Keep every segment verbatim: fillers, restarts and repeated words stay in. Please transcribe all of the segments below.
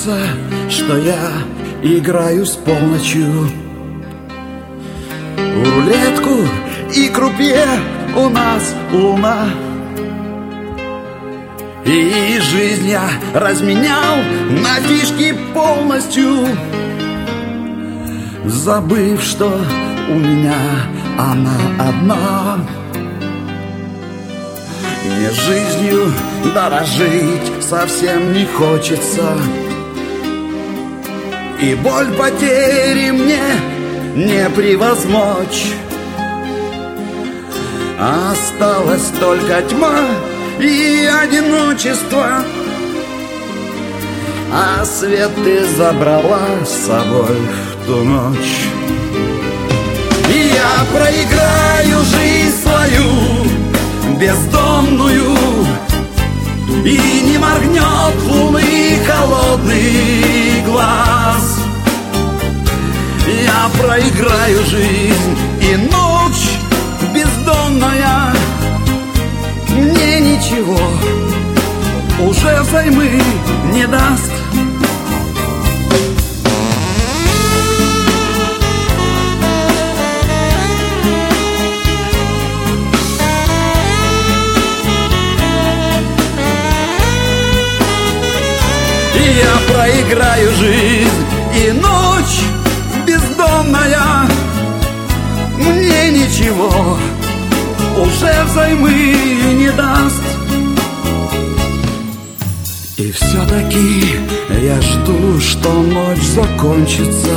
кажется, что я играю с полночью. В рулетку и крупье у нас луна. И жизнь я разменял на фишки полностью, забыв, что у меня она одна. Мне жизнью дорожить совсем не хочется, и боль потери мне не превозмочь. Осталась только тьма и одиночество, а свет ты забрала с собой в ту ночь. И я проиграю жизнь свою бездомную, и не моргнет луны холодный глаз. Я проиграю жизнь, и ночь бездомная мне ничего уже взаймы не даст. Я проиграю жизнь, и ночь бездомная мне ничего уже взаймы не даст. И все-таки я жду, что ночь закончится,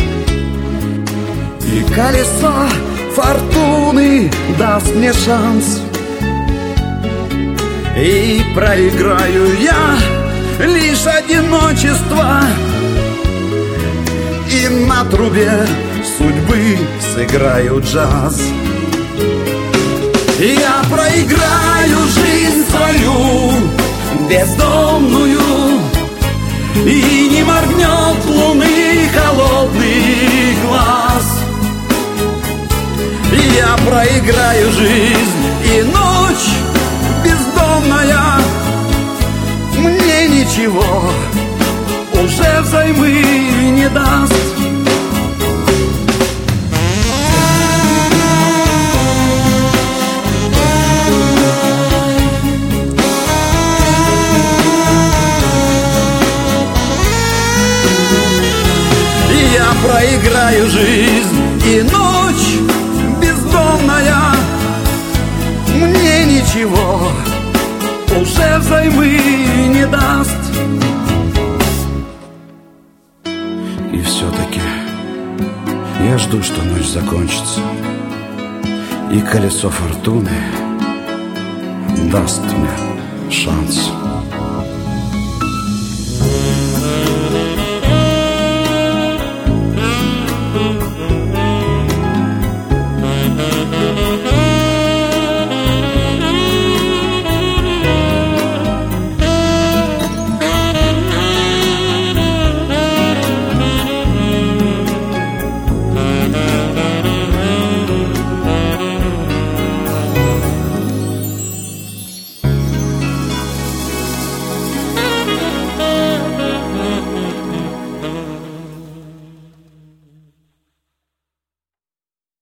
и колесо фортуны даст мне шанс. И проиграю я лишь одиночество, и на трубе судьбы сыграю джаз. Я проиграю жизнь свою бездомную, и не моргнет луны холодный глаз. Я проиграю жизнь, и ночь бездомная мне ничего уже взаймы не даст. Я проиграю жизнь, и ночь бездомная мне ничего уже взаймы не даст. И все-таки я жду, что ночь закончится, и колесо фортуны даст мне шанс.